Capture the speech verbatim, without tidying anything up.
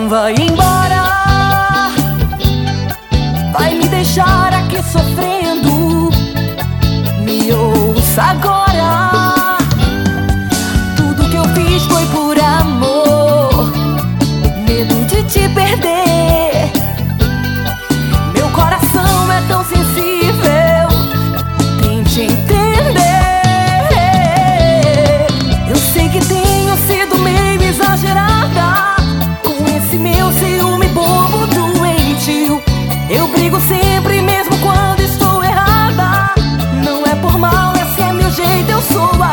vai embora, vai me deixar aqui sofrendo. Me ouça agora, tudo que eu fiz foi por amor, medo de te perder. Meu coração é tão sensível, tente entender. Eu sei que tenho sido meio exagerada com esse meu ciúme bobo doentio. Eu brigo sempre mesmo quando estou errada. Não é por mal, esse é meu jeito, eu sou